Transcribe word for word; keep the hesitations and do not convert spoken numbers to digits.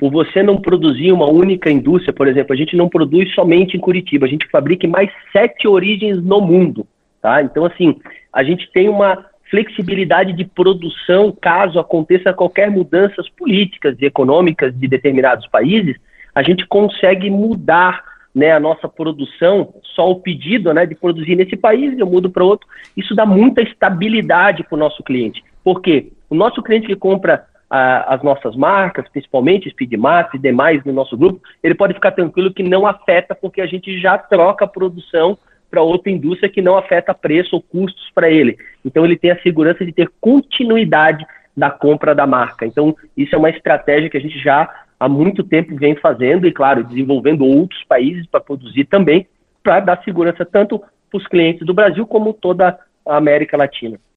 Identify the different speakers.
Speaker 1: por você não produzir uma única indústria, por exemplo, a gente não produz somente em Curitiba, a gente fabrica em mais sete origens no mundo, tá? Então, assim, a gente tem uma flexibilidade de produção caso aconteça qualquer mudanças políticas e econômicas de determinados países, a gente consegue mudar, né, a nossa produção, só o pedido, né, de produzir nesse país, eu mudo para outro. Isso dá muita estabilidade para o nosso cliente. Por quê? O nosso cliente que compra ah, as nossas marcas, principalmente Speedmax e demais no nosso grupo, ele pode ficar tranquilo que não afeta, porque a gente já troca a produção para outra indústria que não afeta preço ou custos para ele. Então ele tem a segurança de ter continuidade da compra da marca. Então isso é uma estratégia que a gente já há muito tempo vem fazendo e, claro, desenvolvendo outros países para produzir também, para dar segurança tanto para os clientes do Brasil como toda a América Latina.